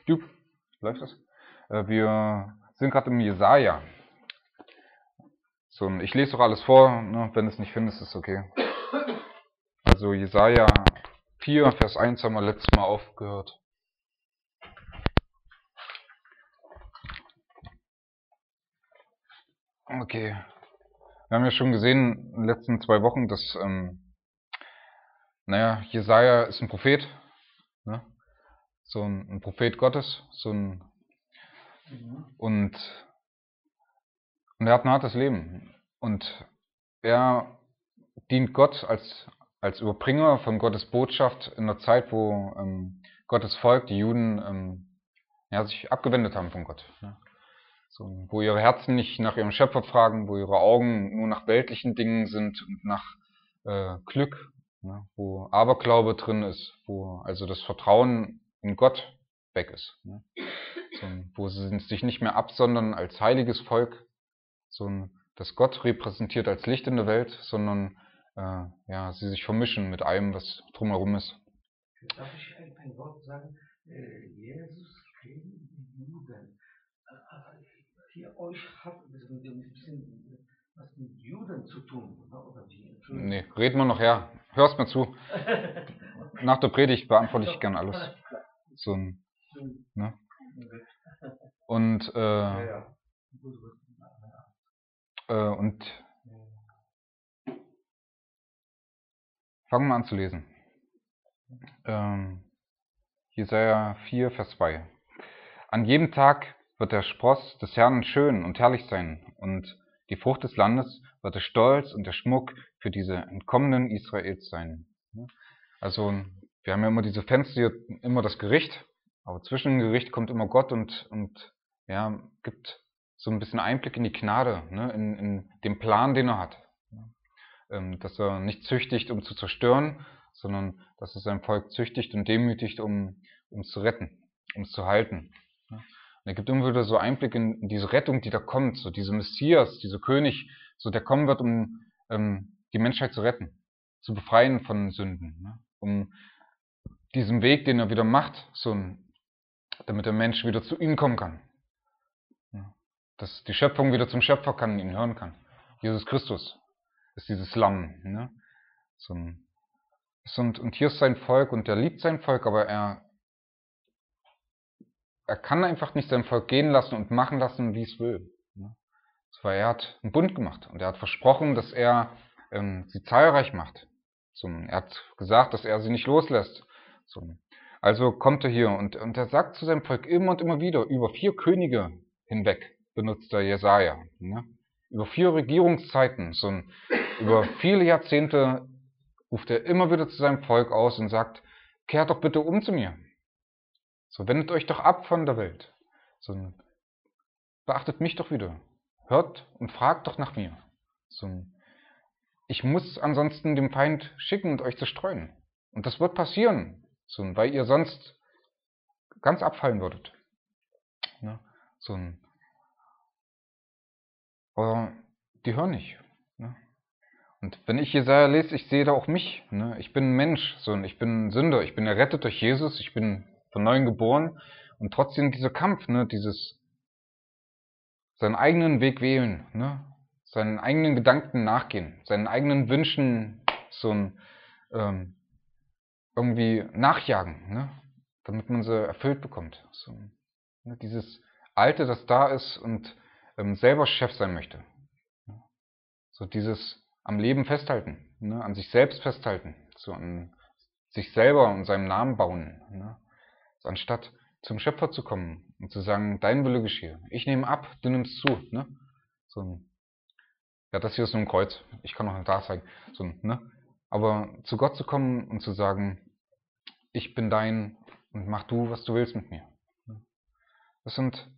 Jupp, läuft das? Wir sind gerade im Jesaja. So, ich lese doch alles vor, ne? Wenn du es nicht findest, ist okay. Also Jesaja 4, Vers 1 haben wir letztes Mal aufgehört. Okay. Wir haben ja schon gesehen in den letzten 2 Wochen, dass Jesaja ist ein Prophet, ne? So ein Prophet Gottes, und er hat ein hartes Leben. Und er dient Gott als Überbringer von Gottes Botschaft in einer Zeit, wo Gottes Volk, die Juden, sich abgewendet haben von Gott. Ne? So, wo ihre Herzen nicht nach ihrem Schöpfer fragen, wo ihre Augen nur nach weltlichen Dingen sind und nach Glück, ne? Wo Aberglaube drin ist, wo also das Vertrauen in Gott weg ist. Ne? So, wo sie sich nicht mehr absondern als heiliges Volk, das Gott repräsentiert als Licht in der Welt, sondern sie sich vermischen mit allem, was drumherum ist. Darf ich ein Wort sagen? Jesus kennt die Juden. Hier euch hat ein bisschen was mit Juden zu tun, oder wie? Nee, reden wir noch her. Hörst mir zu. Nach der Predigt beantworte ich gern alles. Ne? Und fangen wir an zu lesen. Jesaja 4, Vers 2. An jedem Tag wird der Spross des Herrn schön und herrlich sein, und die Frucht des Landes wird der Stolz und der Schmuck für diese Entkommenen Israels sein. Also, wir haben ja immer diese Fenster hier, immer das Gericht, aber zwischen dem Gericht kommt immer Gott und gibt so ein bisschen Einblick in die Gnade, ne, in den Plan, den er hat. Dass er nicht züchtigt, um zu zerstören, sondern dass er sein Volk züchtigt und demütigt, um es zu retten, um es zu halten. Und er gibt immer wieder so Einblick in diese Rettung, die da kommt, so diese Messias, dieser König, so der kommen wird, um die Menschheit zu retten, zu befreien von Sünden, ne? Um diesen Weg, den er wieder macht, damit der Mensch wieder zu ihm kommen kann. Ja? Dass die Schöpfung wieder zum Schöpfer kann, ihn hören kann. Jesus Christus ist dieses Lamm. Ne? Und hier ist sein Volk, und er liebt sein Volk, aber er kann einfach nicht sein Volk gehen lassen und machen lassen, wie es will. Ne? Weil er hat einen Bund gemacht, und er hat versprochen, dass er sie zahlreich macht. Er hat gesagt, dass er sie nicht loslässt. Also kommt er hier, und er sagt zu seinem Volk immer und immer wieder, über 4 Könige hinweg benutzt er Jesaja. Ne? Über 4 Regierungszeiten, über viele Jahrzehnte ruft er immer wieder zu seinem Volk aus und sagt, kehrt doch bitte um zu mir. Wendet euch doch ab von der Welt. Beachtet mich doch wieder. Hört und fragt doch nach mir. Ich muss ansonsten dem Feind schicken und euch zerstreuen. Und das wird passieren, weil ihr sonst ganz abfallen würdet. Ne? Aber die hören nicht. Ne? Und wenn ich Jesaja lese, ich sehe da auch mich. Ne? Ich bin ein Mensch, ich bin ein Sünder, ich bin errettet durch Jesus, ich bin von neuem geboren, und trotzdem dieser Kampf, ne? Seinen eigenen Weg wählen, ne? Seinen eigenen Gedanken nachgehen, seinen eigenen Wünschen irgendwie nachjagen, ne? Damit man sie erfüllt bekommt. Ne? Dieses Alte, das da ist und selber Chef sein möchte. Dieses am Leben festhalten, ne? An sich selbst festhalten, an sich selber und seinem Namen bauen, ne? Anstatt zum Schöpfer zu kommen und zu sagen, dein Wille geschehe. Ich nehme ab, du nimmst zu. Ne? Das hier ist so ein Kreuz. Ich kann noch ein da zeigen. Ne? Aber zu Gott zu kommen und zu sagen, ich bin dein und mach du, was du willst mit mir. Das sind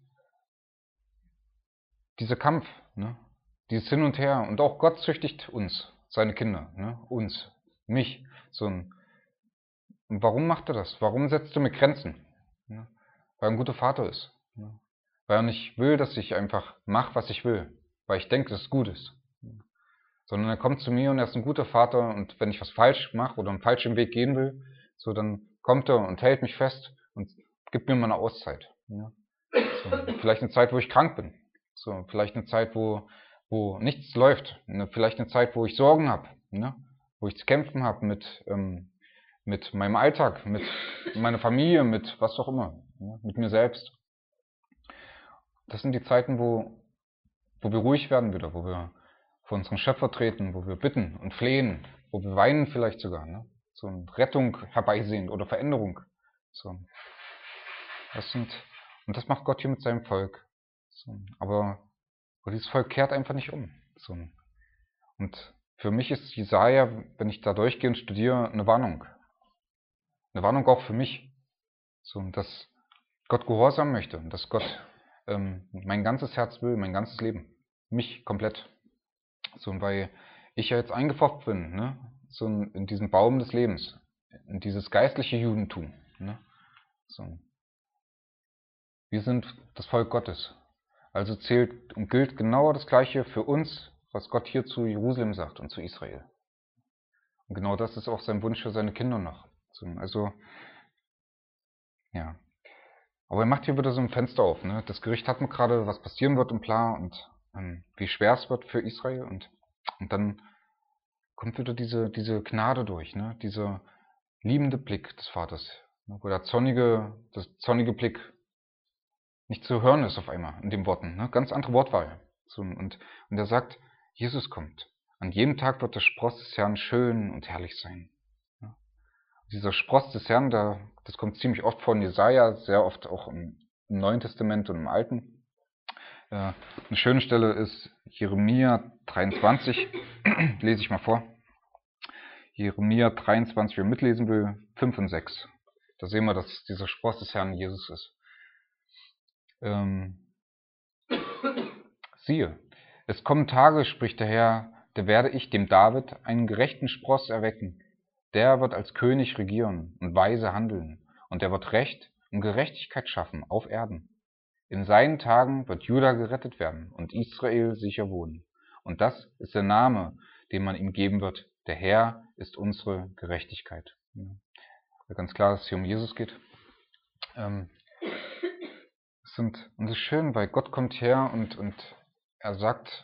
dieser Kampf, ne? Dieses Hin und Her. Und auch Gott züchtigt uns, seine Kinder, ne? Uns, mich. Und warum macht er das? Warum setzt er mir Grenzen? Ne? Weil er ein guter Vater ist. Ne? Weil er nicht will, dass ich einfach mache, was ich will. Weil ich denke, dass es gut ist. Sondern er kommt zu mir und er ist ein guter Vater, und wenn ich was falsch mache oder einen falschen Weg gehen will, dann kommt er und hält mich fest und gib mir mal eine Auszeit. Ja. So, vielleicht eine Zeit, wo ich krank bin. So, vielleicht eine Zeit, wo nichts läuft. Vielleicht eine Zeit, wo ich Sorgen habe, ne? Wo ich zu kämpfen habe mit meinem Alltag, mit meiner Familie, mit was auch immer, ne? Mit mir selbst. Das sind die Zeiten, wo wir ruhig werden wieder, wo wir vor unseren Schöpfer treten, wo wir bitten und flehen, wo wir weinen vielleicht sogar, ne? So eine Rettung herbeisehen oder Veränderung. So. Und das macht Gott hier mit seinem Volk. So. Aber dieses Volk kehrt einfach nicht um. So. Und für mich ist Jesaja, wenn ich da durchgehe und studiere, eine Warnung. Eine Warnung auch für mich. So, dass Gott gehorsam möchte und dass Gott mein ganzes Herz will, mein ganzes Leben. Mich komplett. So, weil ich ja jetzt eingepfropft bin, ne? So in diesen Baum des Lebens, in dieses geistliche Judentum. Ne? So. Wir sind das Volk Gottes. Also zählt und gilt genau das Gleiche für uns, was Gott hier zu Jerusalem sagt und zu Israel. Und genau das ist auch sein Wunsch für seine Kinder noch. So, also, ja. Aber er macht hier wieder so ein Fenster auf. Ne? Das Gericht hat man gerade, was passieren wird und bla und wie schwer es wird für Israel. Und dann kommt wieder diese Gnade durch, ne? Dieser liebende Blick des Vaters, ne? Wo das zornige Blick nicht zu hören ist auf einmal in den Worten. Ne? Ganz andere Wortwahl. So, und er sagt, Jesus kommt. An jedem Tag wird der Spross des Herrn schön und herrlich sein. Ja? Dieser Spross des Herrn, das kommt ziemlich oft vor in Jesaja, sehr oft auch im Neuen Testament und im Alten. Eine schöne Stelle ist Jeremia 23, lese ich mal vor. Jeremia 23, wer mitlesen will, 5 und 6. Da sehen wir, dass dieser Spross des Herrn Jesus ist. Siehe, es kommen Tage, spricht der Herr, da werde ich dem David einen gerechten Spross erwecken. Der wird als König regieren und weise handeln, und er wird Recht und Gerechtigkeit schaffen auf Erden. In seinen Tagen wird Juda gerettet werden und Israel sicher wohnen. Und das ist der Name, den man ihm geben wird. Der Herr ist unsere Gerechtigkeit. Ja, ganz klar, dass es hier um Jesus geht. Und es ist schön, weil Gott kommt her und er sagt,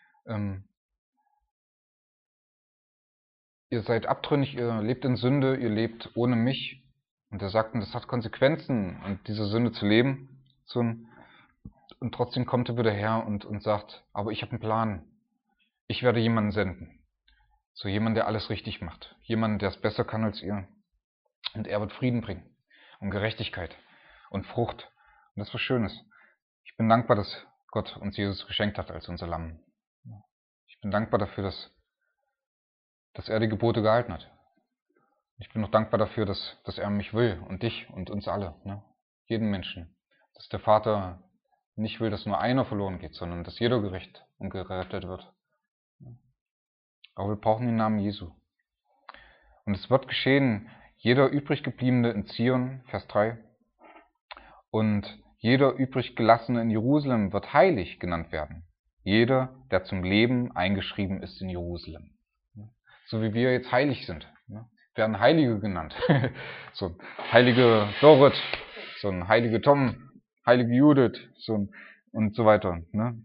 ihr seid abtrünnig, ihr lebt in Sünde, ihr lebt ohne mich. Und er sagt, und das hat Konsequenzen, und diese Sünde zu leben. Und trotzdem kommt er wieder her und sagt, aber ich habe einen Plan. Ich werde jemanden senden. So jemand, der alles richtig macht. Jemand, der es besser kann als ihr. Und er wird Frieden bringen. Und Gerechtigkeit. Und Frucht. Und das was Schönes. Ich bin dankbar, dass Gott uns Jesus geschenkt hat als unser Lamm. Ich bin dankbar dafür, dass er die Gebote gehalten hat. Ich bin noch dankbar dafür, dass er mich will und dich und uns alle, ne? Jeden Menschen. Dass der Vater nicht will, dass nur einer verloren geht, sondern dass jeder gerecht und gerettet wird. Aber wir brauchen den Namen Jesu. Und es wird geschehen, jeder übriggebliebene in Zion, Vers 3, und jeder übriggelassene in Jerusalem wird heilig genannt werden. Jeder, der zum Leben eingeschrieben ist in Jerusalem. So wie wir jetzt heilig sind. Werden Heilige genannt. So heilige Dorit, so ein heilige Tom, heilige Judith, und so weiter. Ne?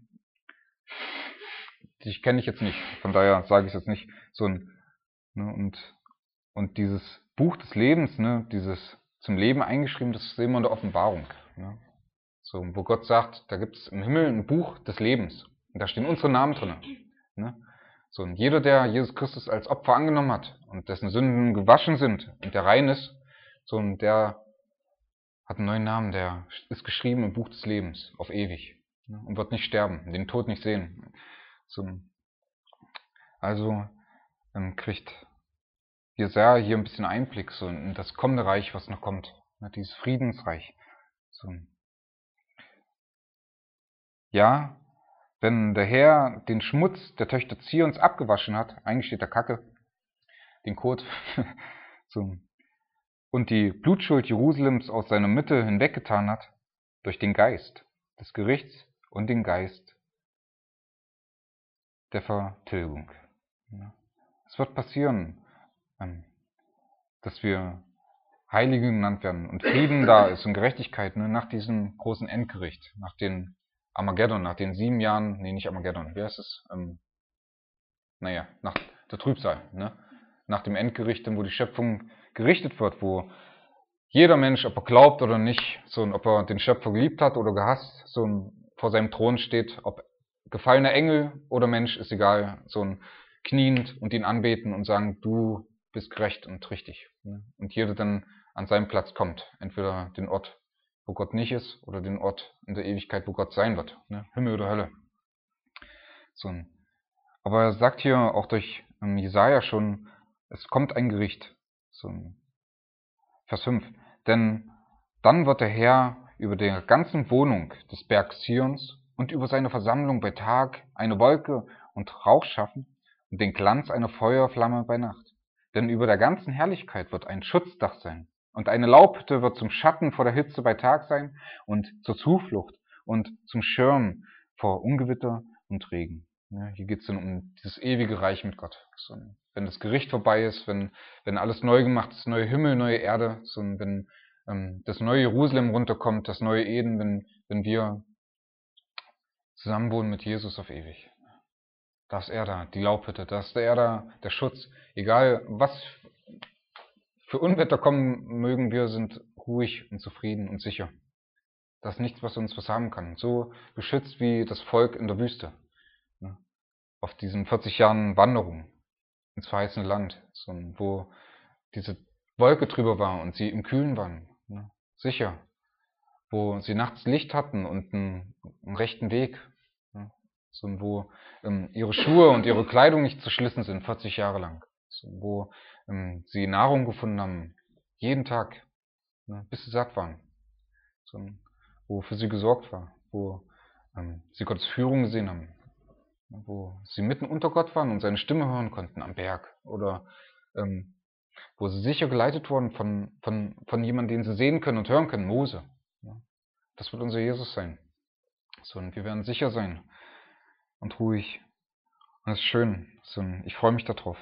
Die kenne ich jetzt nicht, von daher sage ich es jetzt nicht. Ne, und dieses Buch des Lebens, ne, dieses zum Leben eingeschrieben, das sehen wir in der Offenbarung. Ne? So, wo Gott sagt, da gibt es im Himmel ein Buch des Lebens. Und da stehen unsere Namen drin. Ne? So, und jeder, der Jesus Christus als Opfer angenommen hat und dessen Sünden gewaschen sind und der rein ist, so, und der hat einen neuen Namen, der ist geschrieben im Buch des Lebens, auf ewig. Ne? Und wird nicht sterben, den Tod nicht sehen. So, also kriegt Jesaja hier ein bisschen Einblick so in das kommende Reich, was noch kommt. Ne? Dieses Friedensreich. So. Ja, wenn der Herr den Schmutz der Töchter Zions abgewaschen hat, eigentlich steht da Kacke, den Kot, so, und die Blutschuld Jerusalems aus seiner Mitte hinweggetan hat, durch den Geist des Gerichts und den Geist der Vertilgung. Es wird passieren, dass wir Heilige genannt werden und Frieden da ist und Gerechtigkeit, ne, nach diesem großen Endgericht, nach den Armageddon, nach den 7 Jahren, nee, nicht Armageddon, wie heißt es? Nach der Trübsal, ne? Nach dem Endgericht, wo die Schöpfung gerichtet wird, wo jeder Mensch, ob er glaubt oder nicht, ob er den Schöpfer geliebt hat oder gehasst, vor seinem Thron steht, ob gefallener Engel oder Mensch, ist egal, kniend und ihn anbeten und sagen, du bist gerecht und richtig. Ne? Und jeder dann an seinem Platz kommt, entweder den Ort, wo Gott nicht ist, oder den Ort in der Ewigkeit, wo Gott sein wird, ne? Himmel oder Hölle. Aber er sagt hier auch durch Jesaja schon, es kommt ein Gericht. Vers 5. Denn dann wird der Herr über der ganzen Wohnung des Bergs Zions und über seine Versammlung bei Tag eine Wolke und Rauch schaffen und den Glanz einer Feuerflamme bei Nacht. Denn über der ganzen Herrlichkeit wird ein Schutzdach sein. Und eine Laubhütte wird zum Schatten vor der Hitze bei Tag sein und zur Zuflucht und zum Schirm vor Ungewitter und Regen. Ja, hier geht es dann um dieses ewige Reich mit Gott. Wenn das Gericht vorbei ist, wenn alles neu gemacht ist, neue Himmel, neue Erde, wenn das neue Jerusalem runterkommt, das neue Eden, wenn wir zusammenwohnen mit Jesus auf ewig. Da ist er da, die Laubhütte, da ist er da, der Schutz. Egal, was für Unwetter kommen mögen, wir sind ruhig und zufrieden und sicher. Da ist nichts, was uns was haben kann. So beschützt wie das Volk in der Wüste. Auf diesen 40 Jahren Wanderung ins verheißene Land, wo diese Wolke drüber war und sie im Kühlen waren. Sicher. Wo sie nachts Licht hatten und einen rechten Weg. Wo ihre Schuhe und ihre Kleidung nicht zerschlissen sind, 40 Jahre lang. Wo sie Nahrung gefunden haben, jeden Tag, bis sie satt waren. Wo für sie gesorgt war. Wo sie Gottes Führung gesehen haben. Wo sie mitten unter Gott waren und seine Stimme hören konnten am Berg. Oder wo sie sicher geleitet wurden von jemandem, den sie sehen können und hören können, Mose. Das wird unser Jesus sein. Und wir werden sicher sein und ruhig. Und das ist schön. Ich freue mich darauf.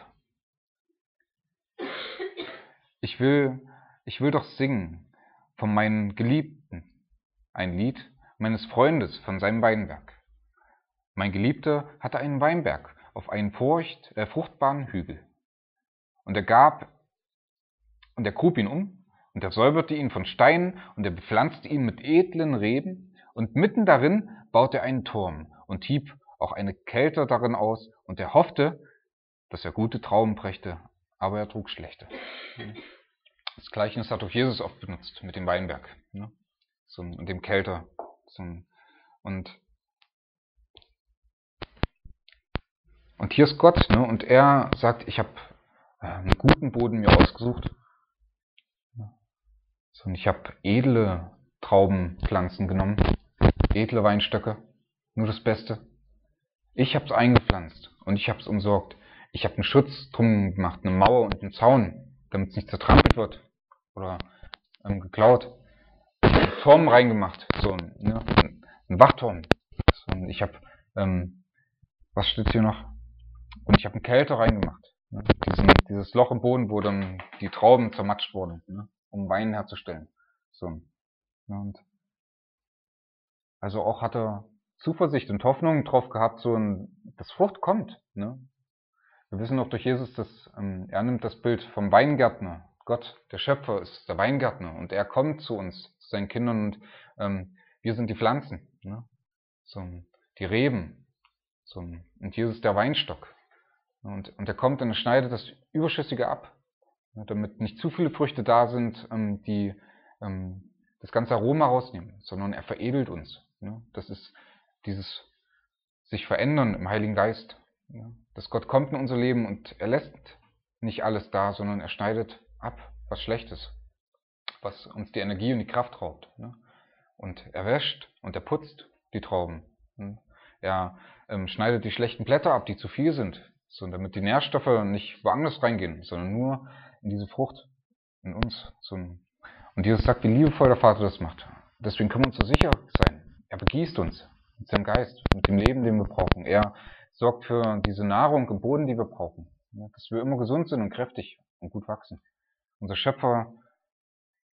Ich will doch singen von meinen Geliebten ein Lied meines Freundes von seinem Weinberg. Mein Geliebter hatte einen Weinberg auf einen fruchtbaren Hügel. Und er grub ihn um, und er säuberte ihn von Steinen, und er bepflanzte ihn mit edlen Reben, und mitten darin baute er einen Turm und hieb auch eine Kelter darin aus, und er hoffte, dass er gute Trauben brächte, aber er trug schlechte. Das Gleichnis hat auch Jesus oft benutzt mit dem Weinberg, und dem Kelter. Und hier ist Gott, und er sagt, ich habe einen guten Boden mir ausgesucht. Und ich habe edle Traubenpflanzen genommen, edle Weinstöcke, nur das Beste. Ich habe es eingepflanzt und ich habe es umsorgt. Ich habe einen Schutz drum gemacht, eine Mauer und einen Zaun, damit es nicht zertrampelt wird oder geklaut. Ich habe einen Turm reingemacht, ein Wachturm. Ich habe, was steht hier noch? Und ich habe einen Kelter reingemacht. Dieses Loch im Boden, wo dann die Trauben zermatscht wurden, um Wein herzustellen. Und also auch hat er Zuversicht und Hoffnung drauf gehabt, dass Frucht kommt. Wir wissen auch durch Jesus, dass er nimmt das Bild vom Weingärtner. Gott, der Schöpfer, ist der Weingärtner und er kommt zu uns, zu seinen Kindern und wir sind die Pflanzen, die Reben. Und Jesus ist der Weinstock. Und er kommt und er schneidet das Überschüssige ab, damit nicht zu viele Früchte da sind, die das ganze Aroma rausnehmen, sondern er veredelt uns. Das ist dieses sich verändern im Heiligen Geist. Dass Gott kommt in unser Leben und er lässt nicht alles da, sondern er schneidet ab, was Schlechtes, was uns die Energie und die Kraft raubt. Und er wäscht und er putzt die Trauben. Er schneidet die schlechten Blätter ab, die zu viel sind, damit die Nährstoffe nicht woanders reingehen, sondern nur in diese Frucht, in uns. Und Jesus sagt, wie liebevoll der Vater das macht. Deswegen können wir uns so sicher sein. Er begießt uns mit seinem Geist, mit dem Leben, den wir brauchen. Er sorgt für diese Nahrung im Boden, die wir brauchen. Dass wir immer gesund sind und kräftig und gut wachsen. Unser Schöpfer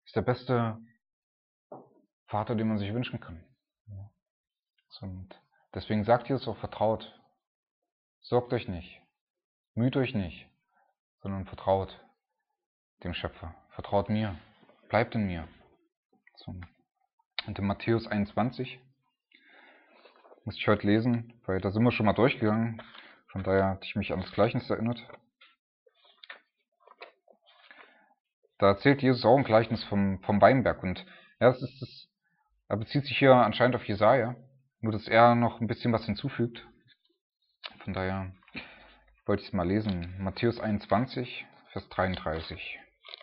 ist der beste Vater, den man sich wünschen kann. Und deswegen sagt Jesus auch, vertraut. Sorgt euch nicht, müht euch nicht, sondern vertraut dem Schöpfer. Vertraut mir, bleibt in mir. Und in Matthäus 21 muss ich heute lesen, weil da sind wir schon mal durchgegangen. Von daher hatte ich mich an das Gleichnis erinnert. Da erzählt Jesus auch ein Gleichnis vom Weinberg. Und ja, er bezieht sich hier anscheinend auf Jesaja, nur dass er noch ein bisschen was hinzufügt. Von daher wollte ich es mal lesen. Matthäus 21, Vers 33.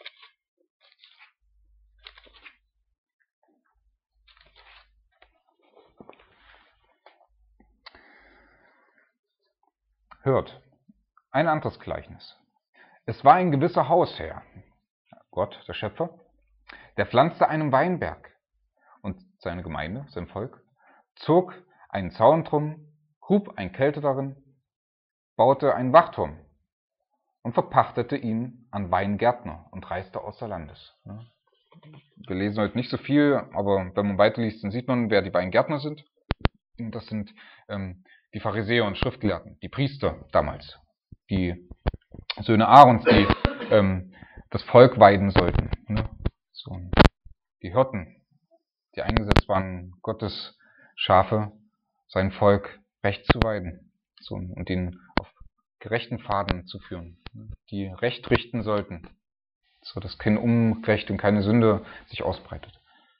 Hört, ein anderes Gleichnis. Es war ein gewisser Hausherr, Gott, der Schöpfer, der pflanzte einen Weinberg und seine Gemeinde, sein Volk, zog einen Zaun drum, grub ein Kälte darin, baute einen Wachturm und verpachtete ihn an Weingärtner und reiste außer Landes. Wir lesen heute nicht so viel, aber wenn man weiterliest, dann sieht man, wer die Weingärtner sind. Und das sind die Pharisäer und Schriftgelehrten, die Priester damals, die Söhne Aarons, die das Volk weiden sollten. So, die Hirten, die eingesetzt waren, Gottes Schafe, sein Volk recht zu weiden und ihn auf gerechten Pfaden zu führen, die recht richten sollten, so dass kein Unrecht und keine Sünde sich ausbreitet.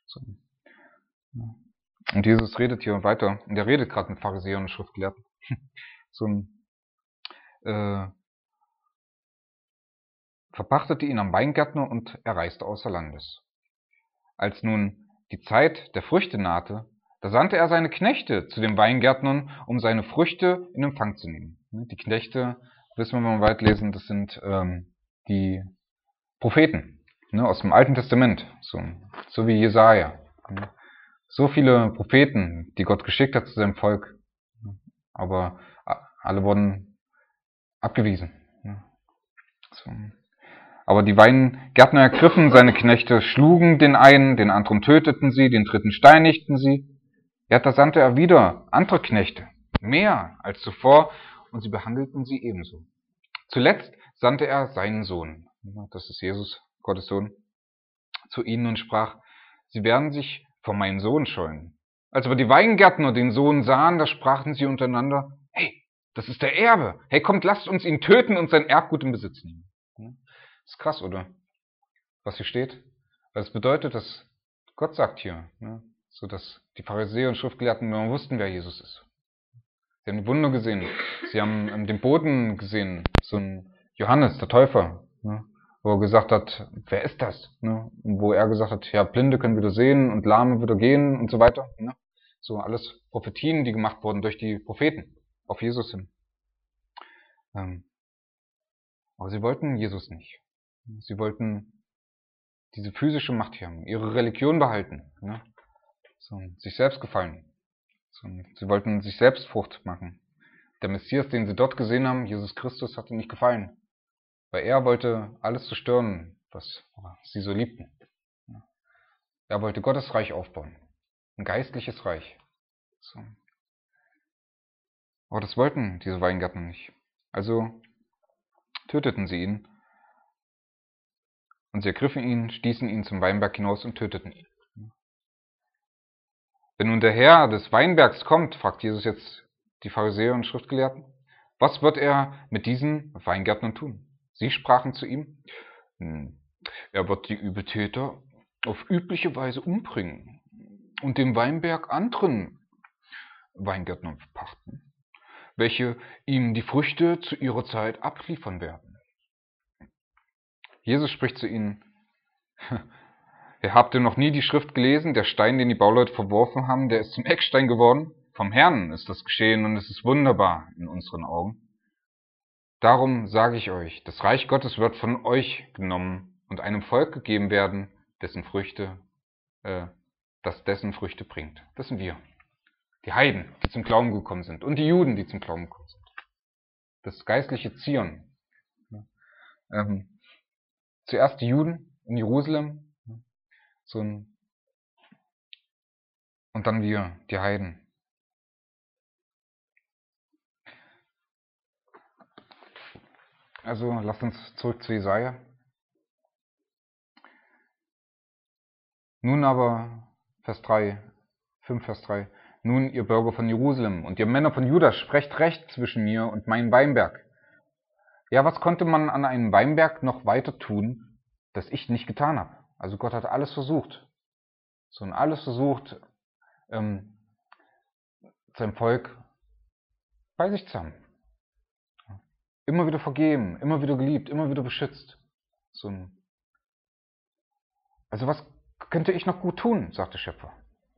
Und Jesus redet hier weiter, und er redet gerade mit Pharisäern und Schriftgelehrten. Verpachtete ihn am Weingärtner und er reiste außer Landes. Als nun die Zeit der Früchte nahte, da sandte er seine Knechte zu den Weingärtnern, um seine Früchte in Empfang zu nehmen. Die Knechte, wissen wir, wenn wir weit lesen, das sind die Propheten aus dem Alten Testament, so wie Jesaja. So viele Propheten, die Gott geschickt hat zu seinem Volk, aber alle wurden abgewiesen. Aber die Weingärtner ergriffen seine Knechte, schlugen den einen, den anderen töteten sie, den dritten steinigten sie. Ja, da sandte er wieder andere Knechte, mehr als zuvor, und sie behandelten sie ebenso. Zuletzt sandte er seinen Sohn, das ist Jesus, Gottes Sohn, zu ihnen und sprach, sie werden sich vor meinem Sohn scheuen. Als aber die Weingärtner den Sohn sahen, da sprachen sie untereinander, hey, das ist der Erbe. Hey, kommt, lasst uns ihn töten und sein Erbgut in Besitz nehmen. Das ist krass, oder? Was hier steht. Das bedeutet, dass Gott sagt hier, so dass die Pharisäer und Schriftgelehrten nur wussten, wer Jesus ist. Sie haben die Wunder gesehen. Sie haben den Boden gesehen. So ein Johannes, der Täufer, wo er gesagt hat, wer ist das? Und wo er gesagt hat, ja, Blinde können wieder sehen und Lahme wieder gehen und so weiter. So alles Prophetien, die gemacht wurden durch die Propheten auf Jesus hin. Aber sie wollten Jesus nicht. Sie wollten diese physische Macht hier haben, ihre Religion behalten, sich selbst gefallen. Sie wollten sich selbst Frucht machen. Der Messias, den sie dort gesehen haben, Jesus Christus, hat ihnen nicht gefallen, weil er wollte alles zerstören, was sie so liebten. Er wollte Gottes Reich aufbauen, ein geistliches Reich. Aber das wollten diese Weingärtner nicht. Also töteten sie ihn. Und sie ergriffen ihn, stießen ihn zum Weinberg hinaus und töteten ihn. Wenn nun der Herr des Weinbergs kommt, fragt Jesus jetzt die Pharisäer und Schriftgelehrten, was wird er mit diesen Weingärtnern tun? Sie sprachen zu ihm, er wird die Übeltäter auf übliche Weise umbringen und den Weinberg anderen Weingärtnern verpachten, welche ihm die Früchte zu ihrer Zeit abliefern werden. Jesus spricht zu ihnen, habt ihr noch nie die Schrift gelesen? Der Stein, den die Bauleute verworfen haben, der ist zum Eckstein geworden. Vom Herrn ist das geschehen und es ist wunderbar in unseren Augen. Darum sage ich euch, das Reich Gottes wird von euch genommen und einem Volk gegeben werden, dessen Früchte bringt. Das sind wir. Die Heiden, die zum Glauben gekommen sind, und die Juden, die zum Glauben gekommen sind. Das geistliche Zion. Zuerst die Juden in Jerusalem, Und dann wir, die Heiden. Also lasst uns zurück zu Jesaja. Nun aber, Vers 3, 5 Vers 3, nun ihr Bürger von Jerusalem und ihr Männer von Juda, sprecht recht zwischen mir und meinem Weinberg. Ja, was konnte man an einem Weinberg noch weiter tun, das ich nicht getan habe? Also Gott hat alles versucht. Und alles versucht, sein Volk bei sich zu haben. Immer wieder vergeben, immer wieder geliebt, immer wieder beschützt. Also was könnte ich noch gut tun, sagt der Schöpfer.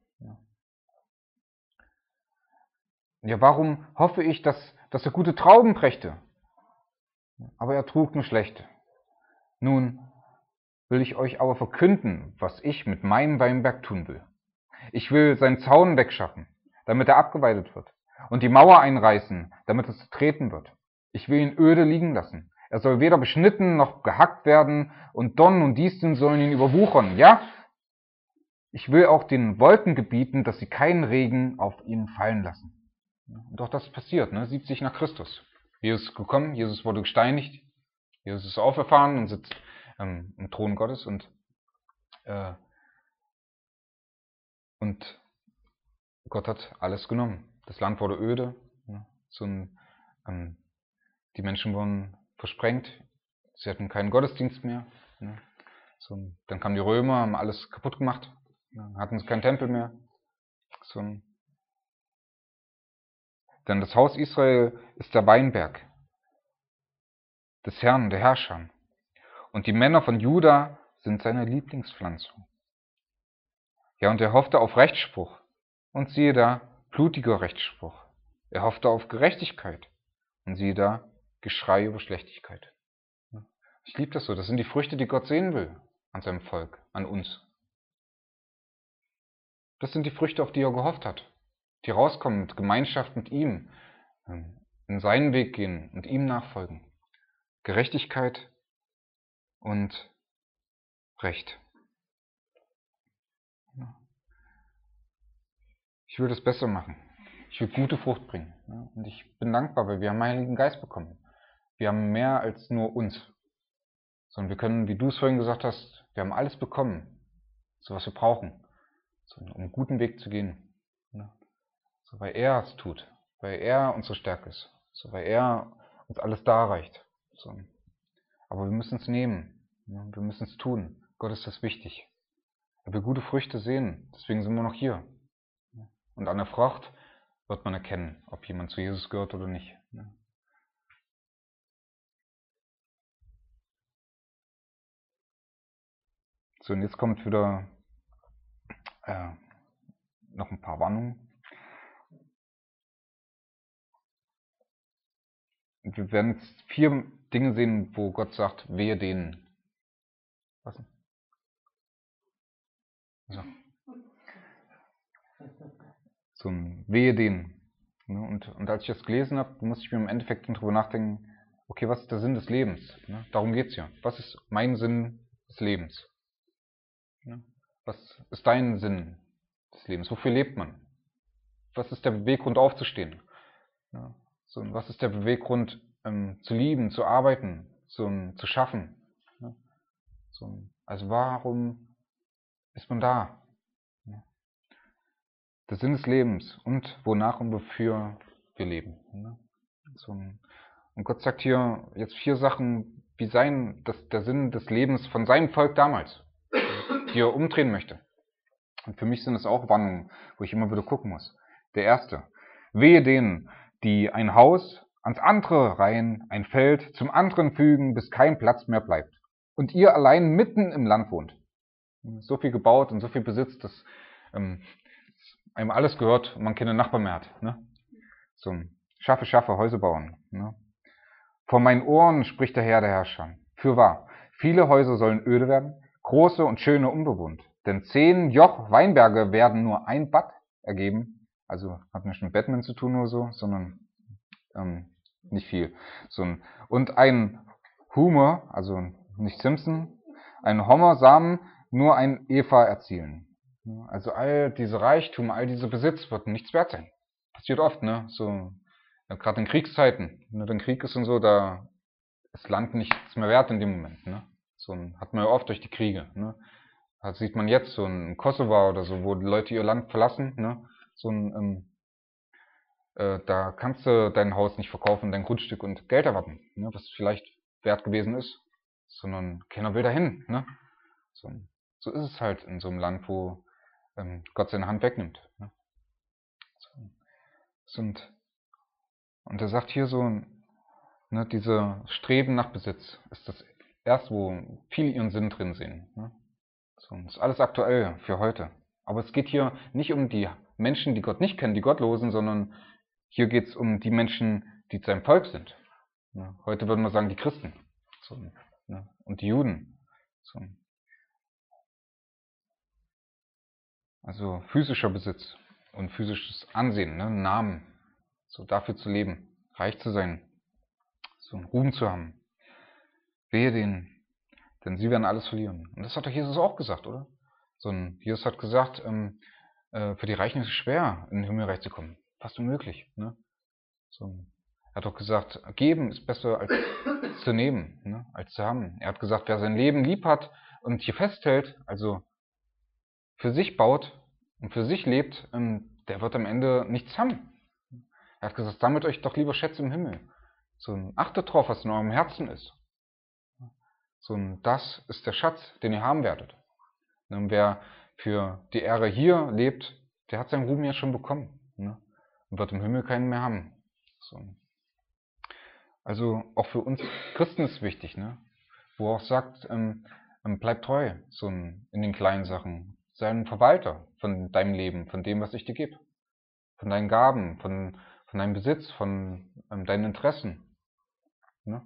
Ja, warum hoffe ich, dass er gute Trauben brächte? Aber er trug nur schlechte. Nun will ich euch aber verkünden, was ich mit meinem Weinberg tun will. Ich will seinen Zaun wegschaffen, damit er abgeweidet wird, und die Mauer einreißen, damit es zertreten wird. Ich will ihn öde liegen lassen. Er soll weder beschnitten noch gehackt werden, und Dornen und Disteln sollen ihn überwuchern. Ja, ich will auch den Wolken gebieten, dass sie keinen Regen auf ihn fallen lassen. Und auch das ist passiert, 70 nach Christus. Jesus ist gekommen, Jesus wurde gesteinigt, Jesus ist auferfahren und sitzt im Thron Gottes und Gott hat alles genommen. Das Land wurde öde, die Menschen wurden versprengt, sie hatten keinen Gottesdienst mehr. Dann kamen die Römer, haben alles kaputt gemacht, hatten keinen Tempel mehr. Denn das Haus Israel ist der Weinberg des Herrn, der Herrscher. Und die Männer von Juda sind seine Lieblingspflanzung. Ja, und er hoffte auf Rechtsspruch. Und siehe da, blutiger Rechtsspruch. Er hoffte auf Gerechtigkeit. Und siehe da, Geschrei über Schlechtigkeit. Ich liebe das so. Das sind die Früchte, die Gott sehen will an seinem Volk, an uns. Das sind die Früchte, auf die er gehofft hat. Die rauskommen mit Gemeinschaft mit ihm, in seinen Weg gehen und ihm nachfolgen. Gerechtigkeit und Recht. Ich will das besser machen. Ich will gute Frucht bringen. Und ich bin dankbar, weil wir haben den Heiligen Geist bekommen. Wir haben mehr als nur uns. Sondern wir können, wie du es vorhin gesagt hast, wir haben alles bekommen, so was wir brauchen, um einen guten Weg zu gehen. So, weil er es tut, weil er unsere Stärke ist, so, weil er uns alles darreicht. So. Aber wir müssen es nehmen, wir müssen es tun. Gott ist das wichtig. Er will gute Früchte sehen, deswegen sind wir noch hier. Und an der Frucht wird man erkennen, ob jemand zu Jesus gehört oder nicht. So, und jetzt kommt wieder noch ein paar Warnungen. Und wir werden jetzt 4 Dinge sehen, wo Gott sagt, wehe denen. Was denn? So ein wehe denen. Und als ich das gelesen habe, musste ich mir im Endeffekt darüber nachdenken, okay, was ist der Sinn des Lebens? Darum geht es ja. Was ist mein Sinn des Lebens? Was ist dein Sinn des Lebens? Wofür lebt man? Was ist der Beweggrund aufzustehen? Was ist der Beweggrund zu lieben, zu arbeiten, zu schaffen? Also warum ist man da? Der Sinn des Lebens und wonach und wofür wir leben. Und Gott sagt hier jetzt 4 Sachen, wie der Sinn des Lebens von seinem Volk damals, die er umdrehen möchte. Und für mich sind es auch Warnungen, wo ich immer wieder gucken muss. Der erste: Wehe denen, die ein Haus ans andere reihen, ein Feld zum anderen fügen, bis kein Platz mehr bleibt. Und ihr allein mitten im Land wohnt. So viel gebaut und so viel Besitz, dass einem alles gehört und man keine Nachbarn mehr hat. So ein Schaffe, Häuser bauen. Vor meinen Ohren spricht der Herr, der Herrscher. Fürwahr, viele Häuser sollen öde werden, große und schöne unbewohnt. Denn 10 Joch Weinberge werden nur ein Bad ergeben. Also hat nicht mit Batman zu tun oder so, sondern nicht viel. Und ein Humor, also nicht Simpson, ein Homer-Samen nur ein Eva erzielen. Also all diese Reichtum, all diese Besitz wird nichts wert sein. Passiert oft, ne? So, ja, gerade in Kriegszeiten, wenn Krieg ist und so, da ist Land nichts mehr wert in dem Moment, ne? So hat man ja oft durch die Kriege, ne? Das sieht man jetzt so in Kosovo oder so, wo die Leute ihr Land verlassen, ne? So da kannst du dein Haus nicht verkaufen, dein Grundstück und Geld erwarten, ne? Was vielleicht wert gewesen ist, sondern keiner will dahin, ne? So, so ist es halt in so einem Land, wo Gott seine Hand wegnimmt, ne? Und er sagt hier so, ne, diese Streben nach Besitz ist das erste, wo viele ihren Sinn drin sehen, ne? So, das ist alles aktuell für heute. Aber es geht hier nicht um die Menschen, die Gott nicht kennen, die Gottlosen, sondern hier geht es um die Menschen, die zu seinem Volk sind. Ne? Heute würden wir sagen, die Christen. So, ne? Und die Juden. So. Also physischer Besitz und physisches Ansehen, ne? Namen. So dafür zu leben, reich zu sein, so einen Ruhm zu haben. Wehe denen, denn sie werden alles verlieren. Und das hat doch Jesus auch gesagt, oder? Jesus hat gesagt, für die Reichen ist es schwer, in den Himmelreich zu kommen. Fast unmöglich. Ne? Er hat doch gesagt, geben ist besser als zu nehmen, ne? Als zu haben. Er hat gesagt, wer sein Leben lieb hat und hier festhält, also für sich baut und für sich lebt, der wird am Ende nichts haben. Er hat gesagt, sammelt euch doch lieber Schätze im Himmel. Achtet drauf, was in eurem Herzen ist. Das ist der Schatz, den ihr haben werdet. Und wer für die Ehre hier lebt, der hat seinen Ruhm ja schon bekommen, ne? Und wird im Himmel keinen mehr haben. So. Also auch für uns Christen ist wichtig, ne? Wo er auch sagt, bleib treu in den kleinen Sachen. Sei ein Verwalter von deinem Leben, von dem, was ich dir gebe. Von deinen Gaben, von deinem Besitz, von deinen Interessen. Ne?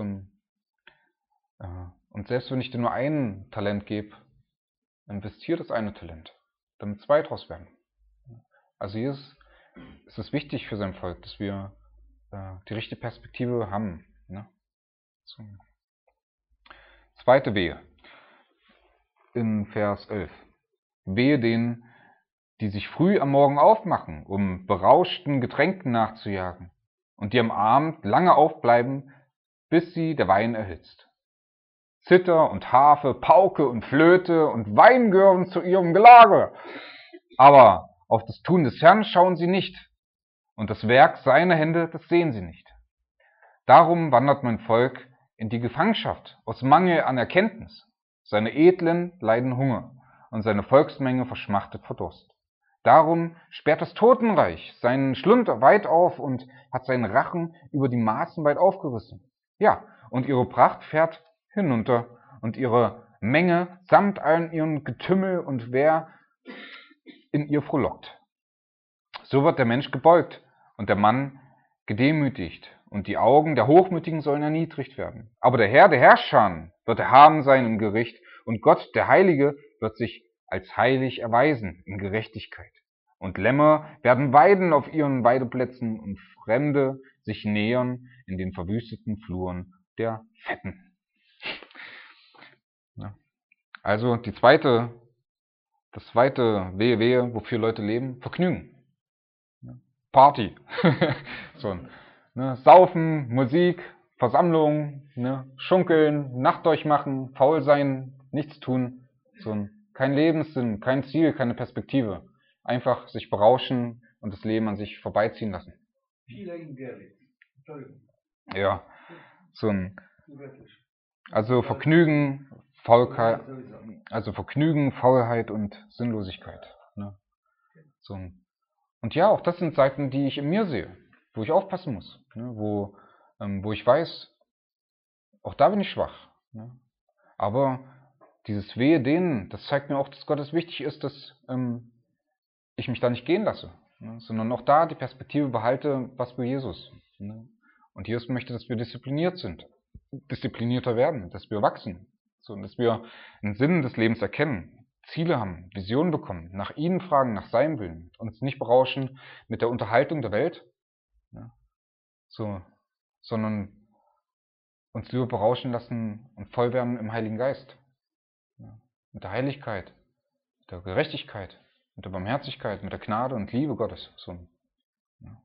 Und selbst wenn ich dir nur ein Talent gebe, investiere das eine Talent, damit zwei draus werden. Also hier ist es wichtig für sein Volk, dass wir die richtige Perspektive haben. Ne? So. Zweite Wehe in Vers 11. Wehe denen, die sich früh am Morgen aufmachen, um berauschten Getränken nachzujagen, und die am Abend lange aufbleiben, bis sie der Wein erhitzt. Zither und Harfe, Pauke und Flöte und Wein gehören zu ihrem Gelage. Aber auf das Tun des Herrn schauen sie nicht, und das Werk seiner Hände, das sehen sie nicht. Darum wandert mein Volk in die Gefangenschaft aus Mangel an Erkenntnis. Seine Edlen leiden Hunger, und seine Volksmenge verschmachtet vor Durst. Darum sperrt das Totenreich seinen Schlund weit auf und hat seinen Rachen über die Maßen weit aufgerissen. Ja, und ihre Pracht fährt hinunter, und ihre Menge samt allen ihren Getümmel und wer in ihr frohlockt. So wird der Mensch gebeugt und der Mann gedemütigt, und die Augen der Hochmütigen sollen erniedrigt werden. Aber der Herr, der Herrscher, wird erhaben sein im Gericht, und Gott, der Heilige, wird sich als heilig erweisen in Gerechtigkeit. Und Lämmer werden weiden auf ihren Weideplätzen und Fremde sich nähern in den verwüsteten Fluren der Fetten. Ja. Also das zweite Wehe, wofür Leute leben, Vergnügen. Party. Saufen, Musik, Versammlung, schunkeln, Nacht durchmachen, faul sein, nichts tun. Kein Lebenssinn, kein Ziel, keine Perspektive. Einfach sich berauschen und das Leben an sich vorbeiziehen lassen. Ja, also Vergnügen, Faulheit und Sinnlosigkeit. Ne? Und ja, auch das sind Seiten, die ich in mir sehe, wo ich aufpassen muss, ne? Wo ich weiß, auch da bin ich schwach. Ne? Aber dieses Wehe denen, das zeigt mir auch, dass Gott es wichtig ist, dass ich mich da nicht gehen lasse, ne? Sondern auch da die Perspektive behalte, was für Jesus. Ne? Und Jesus möchte, dass wir diszipliniert sind, disziplinierter werden, dass wir wachsen, dass wir einen Sinn des Lebens erkennen, Ziele haben, Visionen bekommen, nach ihnen fragen, nach seinem Willen, uns nicht berauschen mit der Unterhaltung der Welt, ne? Sondern uns lieber berauschen lassen und voll werden im Heiligen Geist. Ja. mit der Heiligkeit, mit der Gerechtigkeit, mit der Barmherzigkeit, mit der Gnade und Liebe Gottes. So. Ja.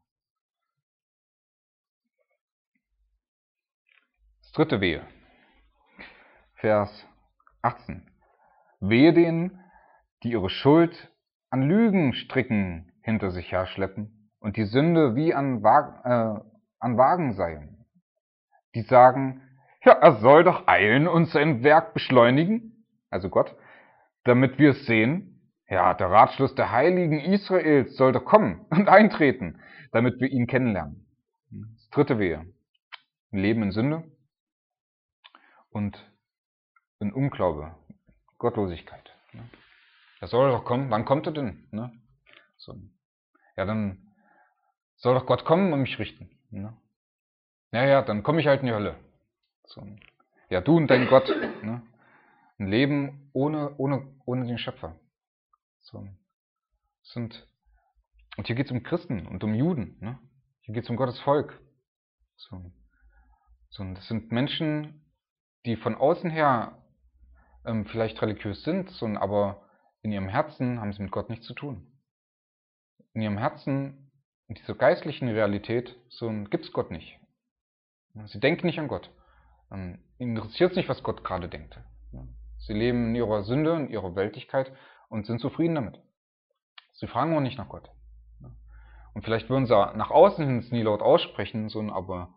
Das dritte Wehe. Vers 18. Wehe denen, die ihre Schuld an Lügenstricken hinter sich herschleppen und die Sünde wie an Wagen seien. Die sagen, ja, er soll doch eilen und sein Werk beschleunigen, also Gott, damit wir es sehen. Ja, der Ratschluss der Heiligen Israels soll doch kommen und eintreten, damit wir ihn kennenlernen. Das dritte Wehe. Ein Leben in Sünde und in Unglaube, Gottlosigkeit. Er soll doch kommen. Wann kommt er denn? So. Ja, dann soll doch Gott kommen und mich richten. Ja, dann komme ich halt in die Hölle. So. Ja, du und dein Gott. Ein Leben ohne den Schöpfer. So. Und hier geht es um Christen und um Juden. Hier geht es um Gottes Volk. So. Und das sind Menschen, die von außen her vielleicht religiös sind, aber in ihrem Herzen haben sie mit Gott nichts zu tun. In ihrem Herzen, in dieser geistlichen Realität, gibt es Gott nicht. Sie denken nicht an Gott. Ihnen interessiert es nicht, was Gott gerade denkt. Sie leben in ihrer Sünde, in ihrer Weltlichkeit und sind zufrieden damit. Sie fragen auch nicht nach Gott. Und vielleicht würden sie nach außen hin es nie laut aussprechen, aber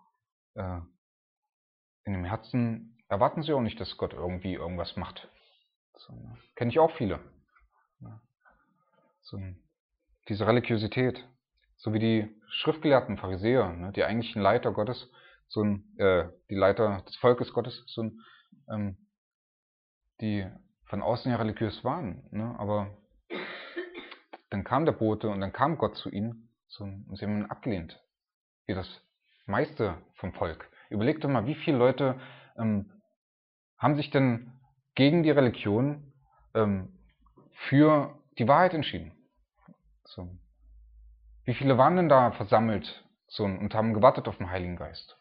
in dem Herzen erwarten sie auch nicht, dass Gott irgendwie irgendwas macht. Kenne ich auch viele. Diese Religiosität, so wie die Schriftgelehrten, Pharisäer, die eigentlichen Leiter Gottes, die Leiter des Volkes Gottes, die von außen ja religiös waren, aber dann kam der Bote und dann kam Gott zu ihnen und sie haben ihn abgelehnt, wie das meiste vom Volk. Überlegt doch mal, wie viele Leute haben sich denn gegen die Religion für die Wahrheit entschieden. Wie viele waren denn da versammelt und haben gewartet auf den Heiligen Geist?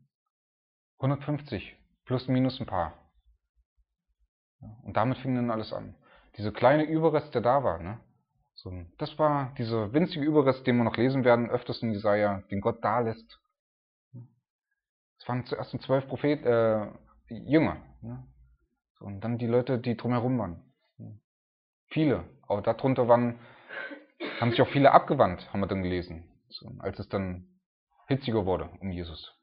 150, plus minus ein paar. Und damit fing dann alles an. Diese kleine Überrest, der da war, das war dieser winzige Überrest, den wir noch lesen werden, öfters in Jesaja, den Gott da lässt. Es waren zuerst 12 Jünger. Und dann die Leute, die drumherum waren. Viele. Aber darunter haben sich auch viele abgewandt, haben wir dann gelesen. Als es dann hitziger wurde um Jesus.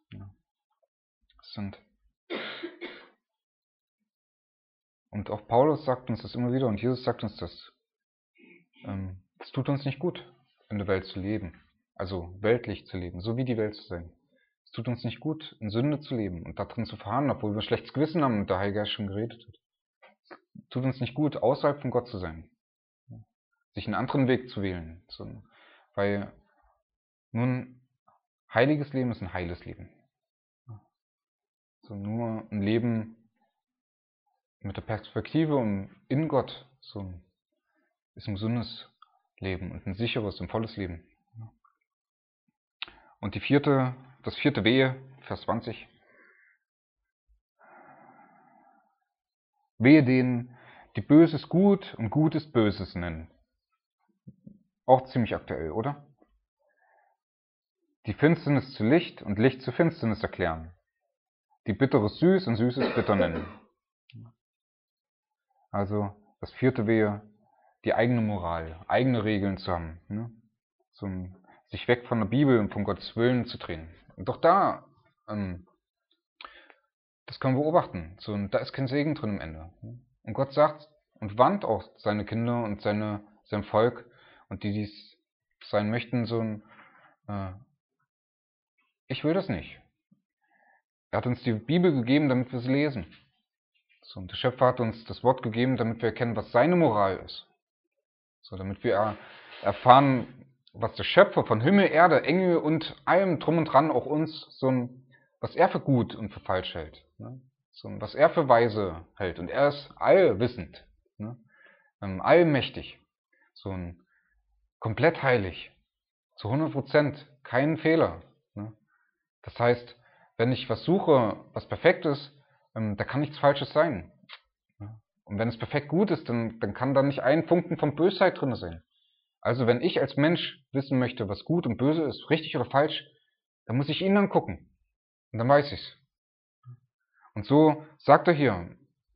Und auch Paulus sagt uns das immer wieder und Jesus sagt uns das. Es tut uns nicht gut, in der Welt zu leben. Also weltlich zu leben, so wie die Welt zu sein. Es tut uns nicht gut, in Sünde zu leben und da drin zu verharren, obwohl wir ein schlechtes Gewissen haben und der Heilige Geist schon geredet hat. Es tut uns nicht gut, außerhalb von Gott zu sein. Sich einen anderen Weg zu wählen. Weil nur ein heiliges Leben ist ein heiles Leben. Nur ein Leben mit der Perspektive in Gott ist ein gesundes Leben und ein sicheres und volles Leben. Und das vierte Wehe, Vers 20. Wehe denen, die Böses gut und Gutes Böses nennen. Auch ziemlich aktuell, oder? Die Finsternis zu Licht und Licht zu Finsternis erklären. Die Bitteres süß und Süßes bitter nennen. Also das vierte Wehe, die eigene Moral, eigene Regeln zu haben. Sich weg von der Bibel und von Gottes Willen zu drehen. Und doch da, das können wir beobachten. Da ist kein Segen drin am Ende. Und Gott sagt und warnt auch seine Kinder und sein Volk und die dies sein möchten, ich will das nicht. Er hat uns die Bibel gegeben, damit wir sie lesen. Und der Schöpfer hat uns das Wort gegeben, damit wir erkennen, was seine Moral ist. Damit wir erfahren, was der Schöpfer von Himmel, Erde, Engel und allem drum und dran auch uns, was er für gut und für falsch hält. Was er für weise hält. Und er ist allwissend, allmächtig, komplett heilig, zu 100%, keinen Fehler. Das heißt, wenn ich was suche, was perfekt ist, da kann nichts Falsches sein. Und wenn es perfekt gut ist, dann kann da nicht ein Funken von Bösheit drin sein. Also wenn ich als Mensch wissen möchte, was gut und böse ist, richtig oder falsch, dann muss ich ihn angucken. Und dann weiß ich's. Und so sagt er hier,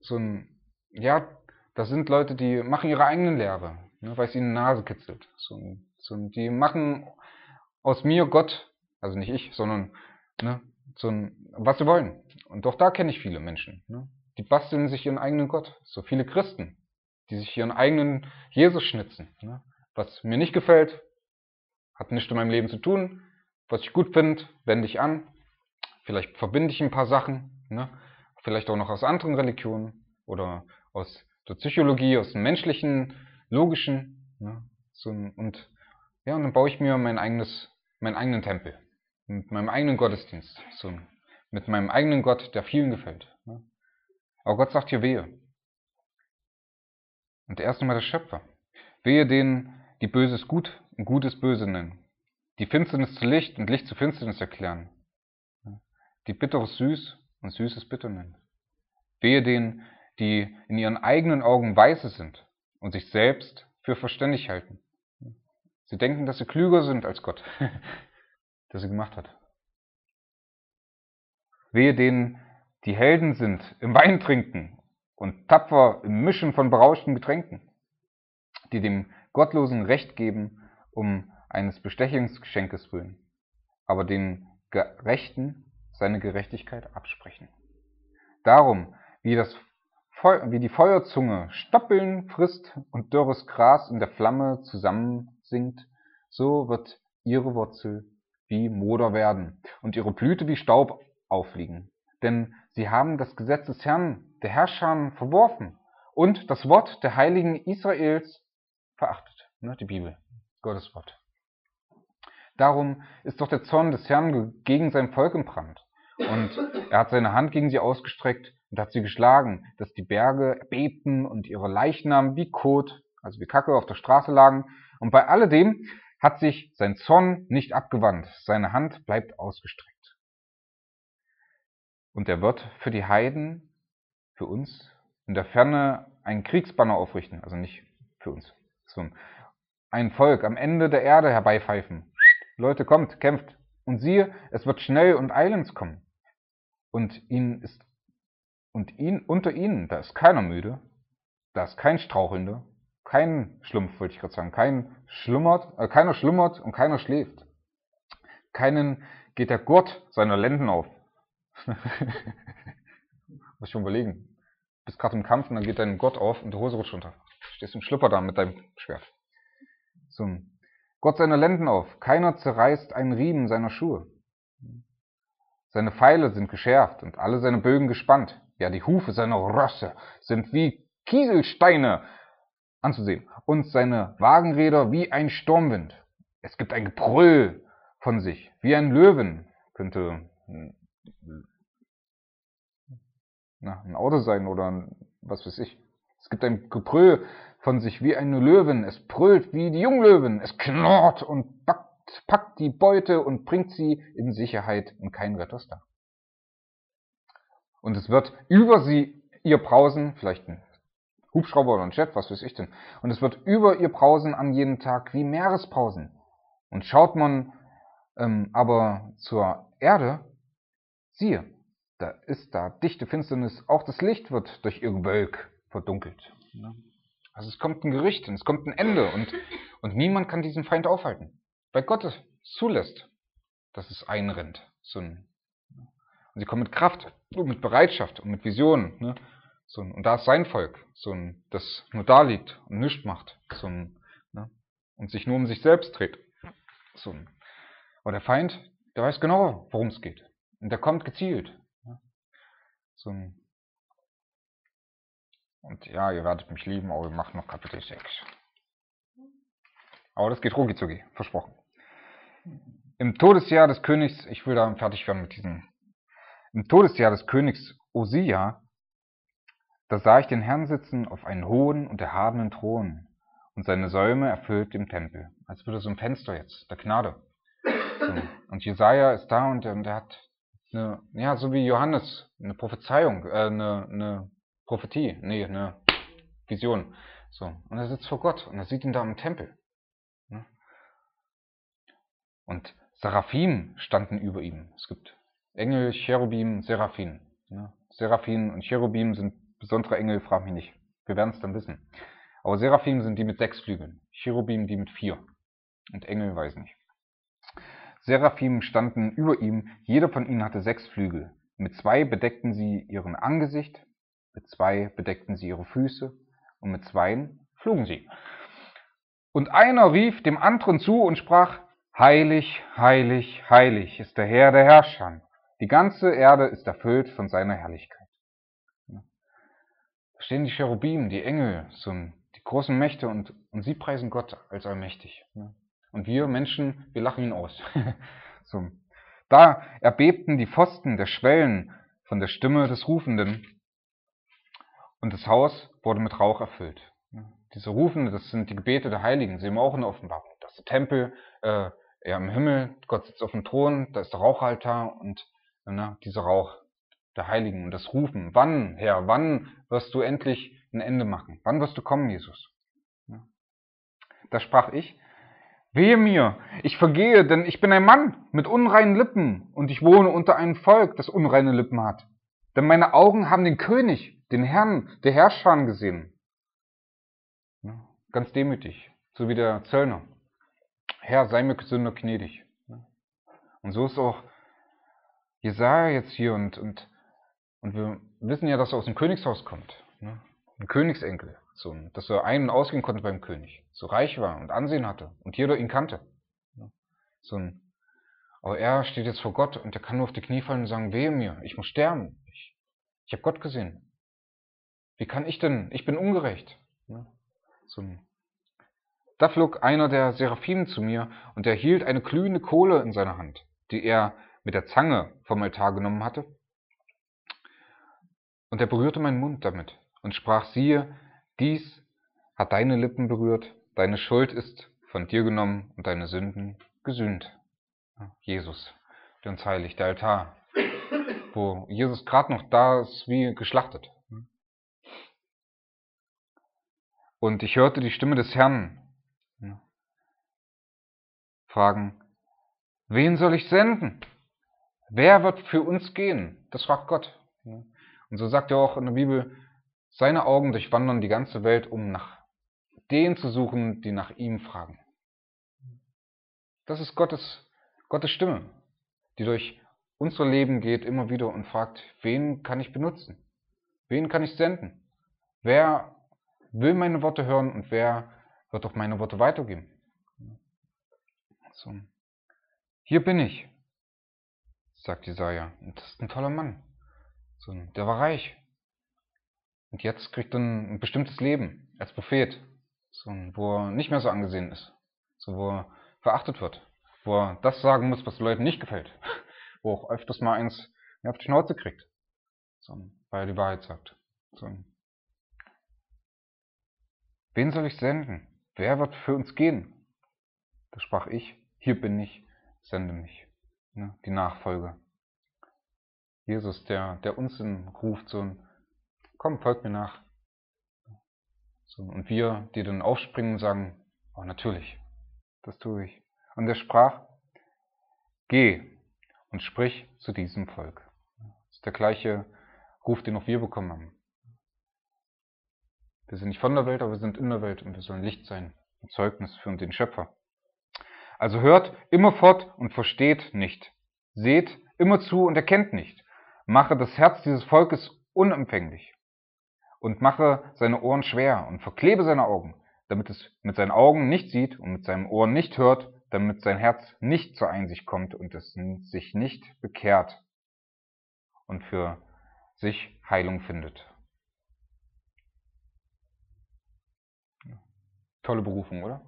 da sind Leute, die machen ihre eigenen Lehre, ne, weil es ihnen die Nase kitzelt. Die machen aus mir Gott, also nicht ich, sondern ne, was sie wollen. Und auch da kenne ich viele Menschen. Ne? Die basteln sich ihren eigenen Gott. So viele Christen, die sich ihren eigenen Jesus schnitzen. Ne? Was mir nicht gefällt, hat nichts in meinem Leben zu tun. Was ich gut finde, wende ich an. Vielleicht verbinde ich ein paar Sachen. Ne? Vielleicht auch noch aus anderen Religionen oder aus der Psychologie, aus dem menschlichen, logischen. Ne? Und dann baue ich mir meinen eigenen Tempel. Mit meinem eigenen Gottesdienst. Mit meinem eigenen Gott, der vielen gefällt. Ne? Aber Gott sagt hier wehe. Und er ist nun mal der Schöpfer. Wehe denen, die Böses gut und Gutes böse nennen. Die Finsternis zu Licht und Licht zu Finsternis erklären. Die Bitteres süß und Süßes bitter nennen. Wehe denen, die in ihren eigenen Augen weise sind und sich selbst für verständig halten. Sie denken, dass sie klüger sind als Gott, der sie gemacht hat. Wehe denen, die Helden sind im Wein trinken und tapfer im Mischen von berauschten Getränken, die dem Gottlosen Recht geben eines Bestechungsgeschenkes willen, aber den Gerechten seine Gerechtigkeit absprechen. Darum, wie die Feuerzunge Stoppeln frisst und dürres Gras in der Flamme zusammensinkt, so wird ihre Wurzel wie Moder werden und ihre Blüte wie Staub aufliegen. Denn sie haben das Gesetz des Herrn, der Herrscher, verworfen und das Wort der Heiligen Israels verachtet. Ne, die Bibel, Gottes Wort. Darum ist doch der Zorn des Herrn gegen sein Volk entbrannt. Und er hat seine Hand gegen sie ausgestreckt und hat sie geschlagen, dass die Berge erbebten und ihre Leichnam wie Kot, also wie Kacke, auf der Straße lagen. Und bei alledem hat sich sein Zorn nicht abgewandt, seine Hand bleibt ausgestreckt. Und er wird für die Heiden, für uns, in der Ferne einen Kriegsbanner aufrichten, also nicht für uns, sondern ein Volk am Ende der Erde herbeipfeifen. Leute, kommt, kämpft. Und siehe, es wird schnell und eilends kommen. Und unter ihnen, da ist keiner müde, da ist kein Strauchelnder, kein Schlumpf, wollte ich gerade sagen, keiner schlummert und keiner schläft. Keinen geht der Gurt seiner Lenden auf. Muss ich schon überlegen. Du bist gerade im Kampf und dann geht dein Gurt auf und die Hose rutscht runter. Stehst im Schlüpper da mit deinem Schwert. Gott seine Lenden auf, keiner zerreißt einen Riemen seiner Schuhe. Seine Pfeile sind geschärft und alle seine Bögen gespannt. Ja, die Hufe seiner Rosse sind wie Kieselsteine anzusehen und seine Wagenräder wie ein Sturmwind. Es gibt ein Gebrüll von sich, wie ein Löwen, könnte ein Auto sein oder was weiß ich. Es gibt ein Gebrüll von sich wie eine Löwin, es brüllt wie die Junglöwen, es knurrt und packt die Beute und bringt sie in Sicherheit und kein Retter ist da. Und es wird über ihr Brausen, vielleicht ein Hubschrauber oder ein Jet, was weiß ich denn, und es wird über ihr Brausen an jedem Tag wie Meeresbrausen. Und schaut man aber zur Erde, siehe, da ist da dichte Finsternis, auch das Licht wird durch ihr Gewölk verdunkelt. Also es kommt ein Gericht und es kommt ein Ende und niemand kann diesen Feind aufhalten, weil Gott es zulässt, dass es einrennt. Und sie kommen mit Kraft, mit Bereitschaft und mit Vision. Ne? Und da ist sein Volk, das nur da liegt und nichts macht und sich nur um sich selbst dreht. Aber der Feind, der weiß genau, worum es geht. Und der kommt gezielt. Und ja, ihr werdet mich lieben, aber wir machen noch Kapitel 6. Aber das geht rucki-zucki, versprochen. Im Todesjahr des Königs, ich will da fertig werden mit diesem. Im Todesjahr des Königs Osia, da sah ich den Herrn sitzen auf einen hohen und erhabenen Thron, und seine Säume erfüllt den Tempel. Als würde so ein Fenster jetzt, der Gnade. Und Jesaja ist da und er hat so wie Johannes, eine Prophezeiung, eine Prophetie, eine Vision. So. Und er sitzt vor Gott und er sieht ihn da im Tempel. Ne? Und Seraphim standen über ihm. Es gibt Engel, Cherubim, Seraphim. Ne? Seraphim und Cherubim sind besondere Engel, frag mich nicht. Wir werden es dann wissen. Aber Seraphim sind die mit 6 Flügeln, Cherubim die mit 4. Und Engel weiß nicht. Seraphim standen über ihm, jeder von ihnen hatte 6 Flügel. Mit 2 bedeckten sie ihren Angesicht, mit 2 bedeckten sie ihre Füße und mit 2 flogen sie. Und einer rief dem anderen zu und sprach: Heilig, heilig, heilig ist der Herr der Herrscher. Die ganze Erde ist erfüllt von seiner Herrlichkeit. Da stehen die Cherubim, die Engel, die großen Mächte und sie preisen Gott als allmächtig. Und wir Menschen, wir lachen ihn aus. So. Da erbebten die Pfosten der Schwellen von der Stimme des Rufenden und das Haus wurde mit Rauch erfüllt. Diese Rufende, das sind die Gebete der Heiligen, sehen wir auch in der Offenbarung. Das ist der Tempel, im Himmel, Gott sitzt auf dem Thron, da ist der Rauchaltar und dieser Rauch der Heiligen und das Rufen. Wann, Herr, wann wirst du endlich ein Ende machen? Wann wirst du kommen, Jesus? Da sprach ich: Wehe mir, ich vergehe, denn ich bin ein Mann mit unreinen Lippen und ich wohne unter einem Volk, das unreine Lippen hat. Denn meine Augen haben den König, den Herrn der Herrscher gesehen. Ganz demütig, so wie der Zöllner. Herr, sei mir Sünder gnädig. Und so ist auch Jesaja jetzt hier und wir wissen ja, dass er aus dem Königshaus kommt. Ein Königsenkel. So, dass er ein- und ausgehen konnte beim König. So reich war und Ansehen hatte und jeder ihn kannte. Aber er steht jetzt vor Gott und er kann nur auf die Knie fallen und sagen: Wehe mir, ich muss sterben. Ich habe Gott gesehen. Wie kann ich denn? Ich bin ungerecht. Da flog einer der Seraphim zu mir und er hielt eine glühende Kohle in seiner Hand, die er mit der Zange vom Altar genommen hatte. Und er berührte meinen Mund damit und sprach: Siehe, dies hat deine Lippen berührt, deine Schuld ist von dir genommen und deine Sünden gesühnt. Jesus, der uns heiligt, der Altar, wo Jesus gerade noch da ist, wie geschlachtet. Und ich hörte die Stimme des Herrn fragen: Wen soll ich senden? Wer wird für uns gehen? Das fragt Gott. Und so sagt er auch in der Bibel: Seine Augen durchwandern die ganze Welt, um nach denen zu suchen, die nach ihm fragen. Das ist Gottes Stimme, die durch unser Leben geht immer wieder und fragt: Wen kann ich benutzen? Wen kann ich senden? Wer will meine Worte hören und wer wird auch meine Worte weitergeben? So. Hier bin ich, sagt Jesaja. Und das ist ein toller Mann. So, der war reich. Und jetzt kriegt er ein bestimmtes Leben als Prophet, so, wo er nicht mehr so angesehen ist, so, wo er verachtet wird, wo er das sagen muss, was den Leuten nicht gefällt, wo er auch öfters mal eins auf die Schnauze kriegt, so, weil er die Wahrheit sagt. So. Wen soll ich senden? Wer wird für uns gehen? Da sprach ich: Hier bin ich, sende mich. Die Nachfolge. Jesus, der uns ruft, so: Komm, folgt mir nach. So, und wir, die dann aufspringen und sagen: Oh, natürlich, das tue ich. Und er sprach: Geh und sprich zu diesem Volk. Das ist der gleiche Ruf, den auch wir bekommen haben. Wir sind nicht von der Welt, aber wir sind in der Welt und wir sollen Licht sein, ein Zeugnis für den Schöpfer. Also hört immerfort und versteht nicht. Seht immer zu und erkennt nicht. Mache das Herz dieses Volkes unempfänglich und mache seine Ohren schwer und verklebe seine Augen, damit es mit seinen Augen nicht sieht und mit seinen Ohren nicht hört, damit sein Herz nicht zur Einsicht kommt und es sich nicht bekehrt und für sich Heilung findet. Tolle Berufung, oder?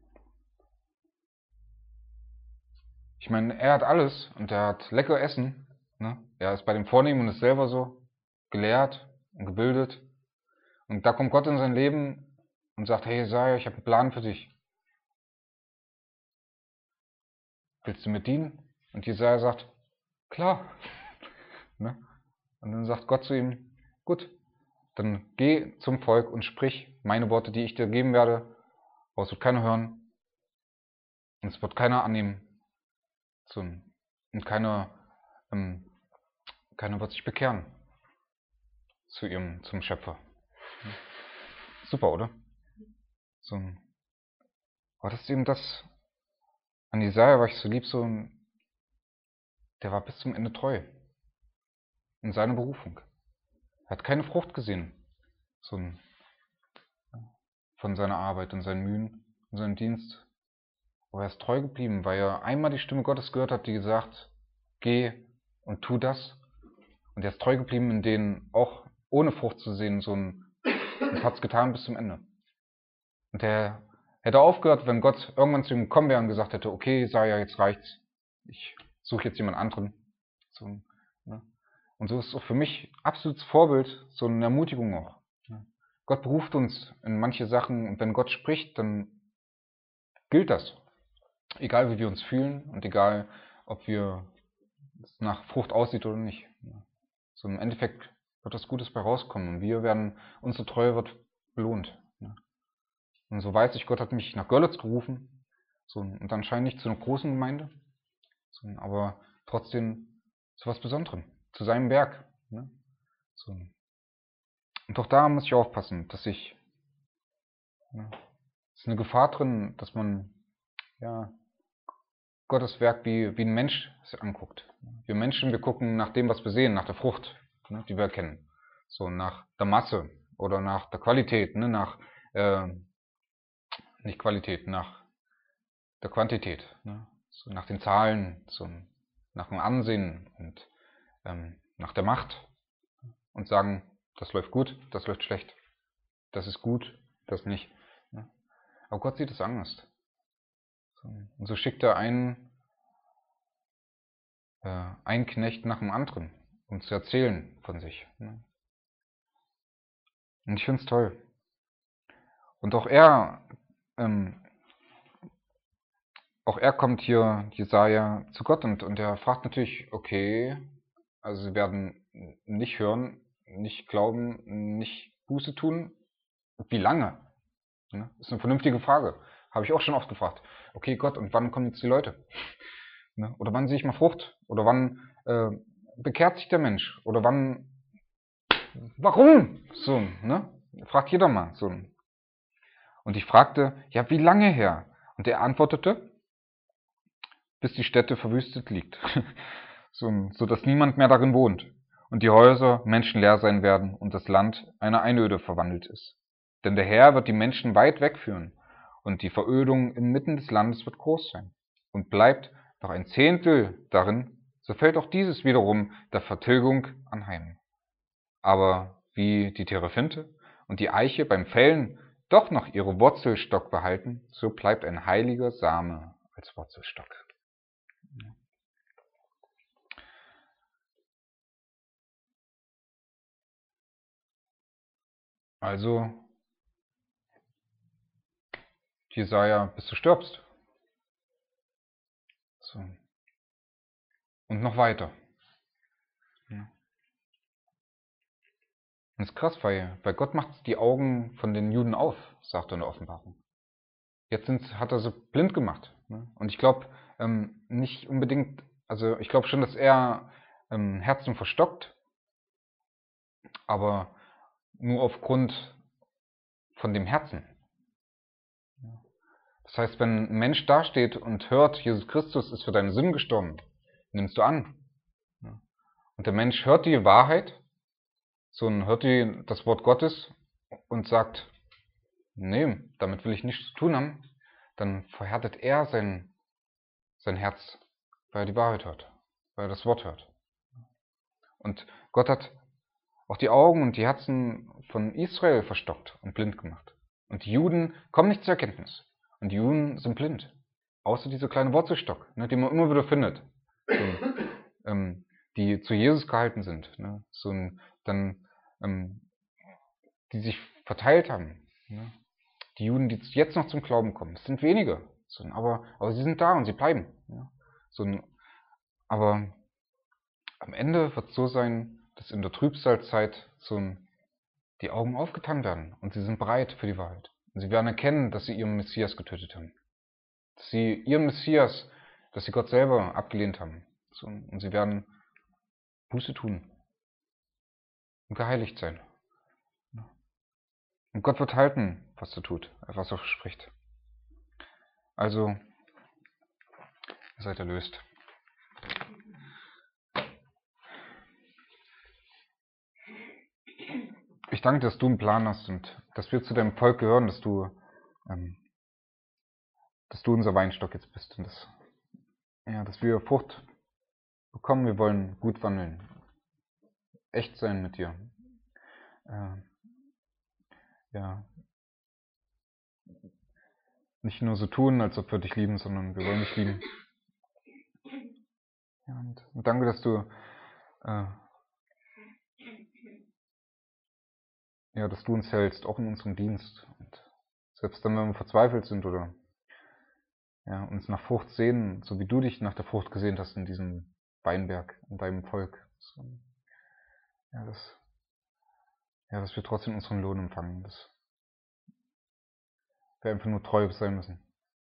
Ich meine, er hat alles und er hat lecker Essen. Ne? Er ist bei dem Vornehmen und ist selber so gelehrt und gebildet. Und da kommt Gott in sein Leben und sagt: Hey Jesaja, ich habe einen Plan für dich. Willst du mir dienen? Und Jesaja sagt: Klar. Ne? Und dann sagt Gott zu ihm: Gut, dann geh zum Volk und sprich meine Worte, die ich dir geben werde, aber es wird keiner hören und es wird keiner annehmen und keiner wird sich bekehren zum Schöpfer. Super, oder? Aber das ist eben das an Jesaja, was ich so lieb, der war bis zum Ende treu in seiner Berufung. Er hat keine Frucht gesehen von seiner Arbeit und seinen Mühen und seinem Dienst. Aber er ist treu geblieben, weil er einmal die Stimme Gottes gehört hat, die gesagt, geh und tu das. Und er ist treu geblieben, in denen auch ohne Frucht zu sehen, und hat es getan bis zum Ende. Und er hätte aufgehört, wenn Gott irgendwann zu ihm gekommen wäre und gesagt hätte, okay, Jesaja, jetzt reicht's, ich suche jetzt jemand anderen. Und so ist es auch für mich absolutes Vorbild, so eine Ermutigung auch. Gott beruft uns in manche Sachen und wenn Gott spricht, dann gilt das. Egal wie wir uns fühlen und egal, ob es nach Frucht aussieht oder nicht. So im Endeffekt wird was Gutes bei rauskommen und unsere Treue wird belohnt. Und so weiß ich, Gott hat mich nach Görlitz gerufen, und anscheinend nicht zu einer großen Gemeinde, aber trotzdem zu was Besonderem, zu seinem Werk. Und auch da muss ich aufpassen, dass es ist eine Gefahr drin, dass man Gottes Werk wie ein Mensch es anguckt. Wir Menschen, wir gucken nach dem, was wir sehen, nach der Frucht, die wir erkennen. Nach der Masse oder nach der Qualität, nicht Qualität, nach der Quantität, nach den Zahlen, nach dem Ansehen und nach der Macht und sagen, das läuft gut, das läuft schlecht, das ist gut, das nicht. Aber Gott sieht es anders. Und so schickt er einen Knecht nach dem anderen, um zu erzählen von sich. Und ich finde es toll. Und auch er kommt hier, Jesaja, zu Gott und er fragt natürlich, okay, also sie werden nicht hören, nicht glauben, nicht Buße tun. Wie lange? Das ist eine vernünftige Frage. Habe ich auch schon oft gefragt. Okay, Gott, und wann kommen jetzt die Leute? Oder wann sehe ich mal Frucht? Oder wann bekehrt sich der Mensch? Oder warum? Fragt jeder mal. Und ich fragte, ja, wie lange her? Und er antwortete, bis die Stätte verwüstet liegt, so dass niemand mehr darin wohnt und die Häuser menschenleer sein werden und das Land eine Einöde verwandelt ist. Denn der Herr wird die Menschen weit wegführen und die Verödung inmitten des Landes wird groß sein. Und bleibt noch ein Zehntel darin, so fällt auch dieses wiederum der Vertilgung anheim. Aber wie die Terephinte und die Eiche beim Fällen doch noch ihre Wurzelstock behalten, so bleibt ein heiliger Same als Wurzelstock. Also, Jesaja, bis du stirbst. Und noch weiter. Und das ist krass, weil Gott macht die Augen von den Juden auf, sagt er in der Offenbarung. Jetzt hat er sie blind gemacht. Und ich glaube nicht unbedingt, also ich glaube schon, dass er Herzen verstockt, aber nur aufgrund von dem Herzen. Das heißt, wenn ein Mensch dasteht und hört, Jesus Christus ist für deine Sünden gestorben, nimmst du an. Und der Mensch hört die Wahrheit, hört das Wort Gottes und sagt, nee, damit will ich nichts zu tun haben, dann verhärtet er sein Herz, weil er die Wahrheit hört, weil er das Wort hört. Und Gott hat auch die Augen und die Herzen von Israel verstockt und blind gemacht. Und die Juden kommen nicht zur Erkenntnis. Und die Juden sind blind. Außer diese kleine Wurzelstock, die man immer wieder findet. Die zu Jesus gehalten sind. Die sich verteilt haben. Die Juden, die jetzt noch zum Glauben kommen, das sind wenige. Aber sie sind da und sie bleiben. Aber am Ende wird es so sein, dass in der Trübsalzeit die Augen aufgetan werden und sie sind bereit für die Wahrheit. Und sie werden erkennen, dass sie ihren Messias getötet haben. Dass sie ihren Messias, dass sie Gott selber abgelehnt haben. Und sie werden Buße tun und geheiligt sein. Und Gott wird halten, was er tut, was er verspricht. Also, ihr seid erlöst. Ich danke dir, dass du einen Plan hast und dass wir zu deinem Volk gehören, dass du unser Weinstock jetzt bist und dass wir Frucht bekommen. Wir wollen gut wandeln, echt sein mit dir. Nicht nur so tun, als ob wir dich lieben, sondern wir wollen dich lieben. Ja, und danke, dass du uns hältst, auch in unserem Dienst. Und selbst dann, wenn wir verzweifelt sind oder uns nach Frucht sehen, so wie du dich nach der Frucht gesehnt hast in diesem Weinberg, in deinem Volk. Dass wir trotzdem unseren Lohn empfangen. Dass wir einfach nur treu sein müssen.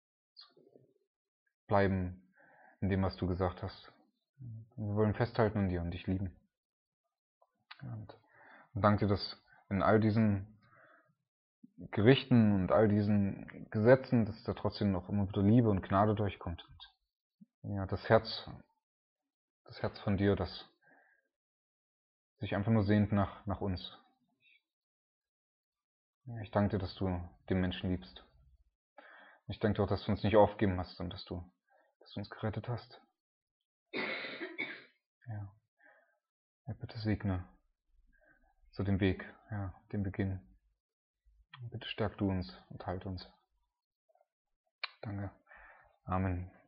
Bleiben in dem, was du gesagt hast. Wir wollen festhalten an dir und dich lieben. Und danke dir, dass in all diesen Gerichten und all diesen Gesetzen, dass da trotzdem noch immer wieder Liebe und Gnade durchkommt. Und das Herz von dir, das sich einfach nur sehnt nach uns. Ich danke dir, dass du den Menschen liebst. Ich danke dir auch, dass du uns nicht aufgegeben hast und dass du uns gerettet hast. Bitte segne so den Weg, den Beginn. Bitte stärk du uns und halt uns. Danke. Amen.